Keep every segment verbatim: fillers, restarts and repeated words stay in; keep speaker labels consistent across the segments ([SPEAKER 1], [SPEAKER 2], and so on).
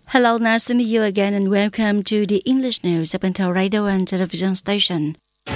[SPEAKER 1] Hello, nice to meet you again and welcome to the English news of Bantao Radio and Television Station.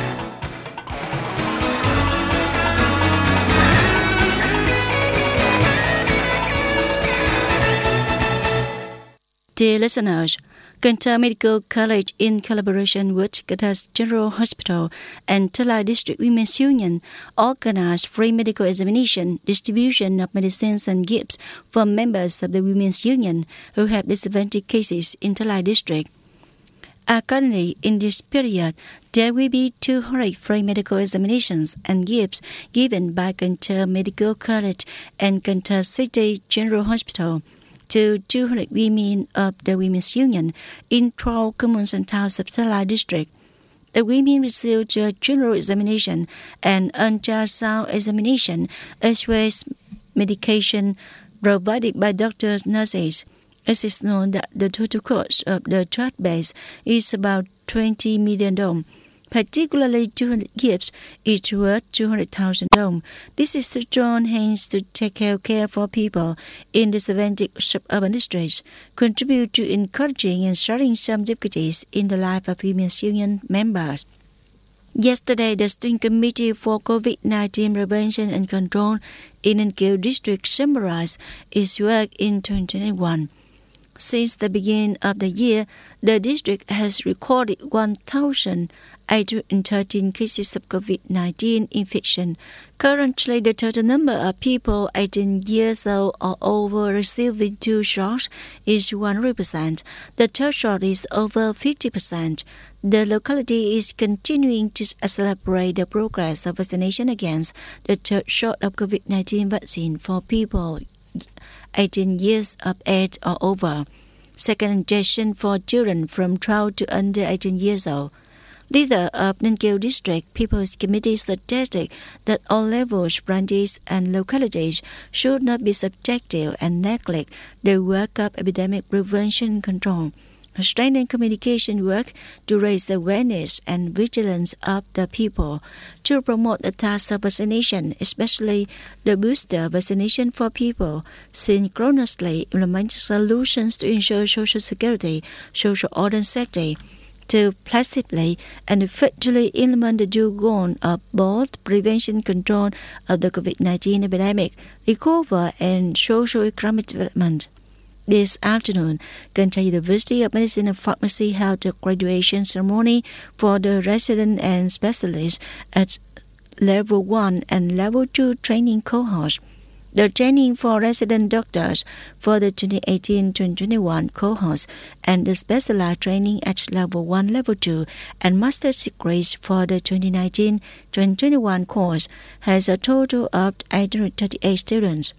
[SPEAKER 1] Dear listeners, Cần Thơ Medical College, in collaboration with Cần Thơ General Hospital and Tơ Lai District Women's Union, organized free medical examination, distribution of medicines and gifts for members of the Women's Union who have disadvantaged cases in Tơ Lai District. Accordingly, in this period, there will be two hundred free medical examinations and gifts given by Cần Thơ Medical College and Cần Thơ City General Hospital to two hundred women of the Women's Union in twelve communes and towns of Tơ Lai District. The women received a general examination and ultrasound examination, as well as medication provided by doctors and nurses. It is known that the total cost of the third base is about twenty million dong. Particularly two hundred gifts, each worth two hundred thousand dong. This is to join hands to take health care for people in disadvantaged suburban districts, contribute to encouraging and sharing some difficulties in the life of Women's Union members. Yesterday, the Steering Committee for COVID nineteen Prevention and Control in Ninh Kiều District summarized its work in twenty twenty-one. Since the beginning of the year, the district has recorded one thousand eight hundred thirteen cases of COVID nineteen infection. Currently, the total number of people eighteen years old or over receiving two shots is one hundred percent. The third shot is over fifty percent. The locality is continuing to accelerate the progress of vaccination against the third shot of COVID nineteen vaccine for people eighteen years of age or over. Second injection for children from twelve to under eighteen years old. Leader of Ninh Kiều District People's Committee suggested that all levels, branches, and localities should not be subjective and neglect the work of epidemic prevention and control. Strengthen communication work to raise awareness and vigilance of the people, to promote the task of vaccination, especially the booster vaccination for people, synchronously implement solutions to ensure social security, social order and safety, to flexibly and effectively implement the dual goal of both prevention and control of the COVID nineteen epidemic, recovery and socio-economic development. This afternoon, Cần Thơ University of Medicine and Pharmacy held a graduation ceremony for the resident and specialists at Level one and Level two training cohorts. The training for resident doctors for the twenty eighteen to twenty twenty-one cohorts and the specialized training at Level one, Level two and Master's degrees for the twenty nineteen to twenty twenty-one course has a total of eight hundred thirty-eight students.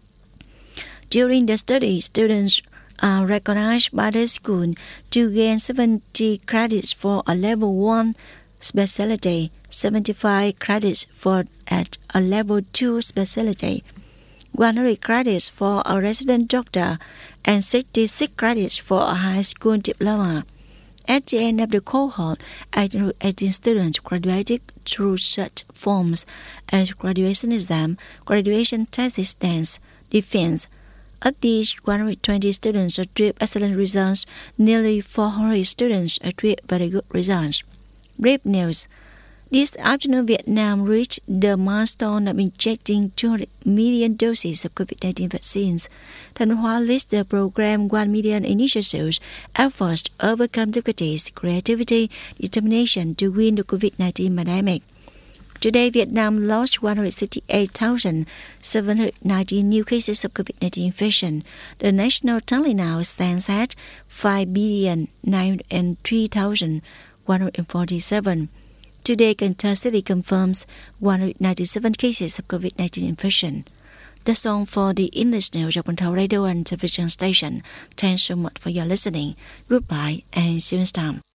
[SPEAKER 1] During the study, students are recognized by the school to gain seventy credits for a Level one specialty, seventy-five credits for at a Level two specialty, one hundred credits for a resident doctor, and sixty-six credits for a high school diploma. At the end of the cohort, eight hundred eighteen students graduated through such forms as graduation exam, graduation thesis, dance, defense. Of these, one hundred twenty students achieved excellent results. Nearly four hundred students achieved very good results. Brief news. This afternoon, Vietnam reached the milestone of injecting two hundred million doses of COVID nineteen vaccines. Thanh Hóa leads the program one million initiatives, efforts to overcome difficulties, creativity, determination to win the COVID nineteen pandemic. Today, Vietnam lost one hundred sixty-eight thousand seven hundred nineteen new cases of COVID nineteen infection. The national tally now stands at five million nine hundred three thousand one hundred forty-seven. Today, Cần Thơ City confirms one hundred ninety-seven cases of COVID nineteen infection. That's all for the English news of Bantao Radio and Television Station. Thanks so much for your listening. Goodbye and see you next time.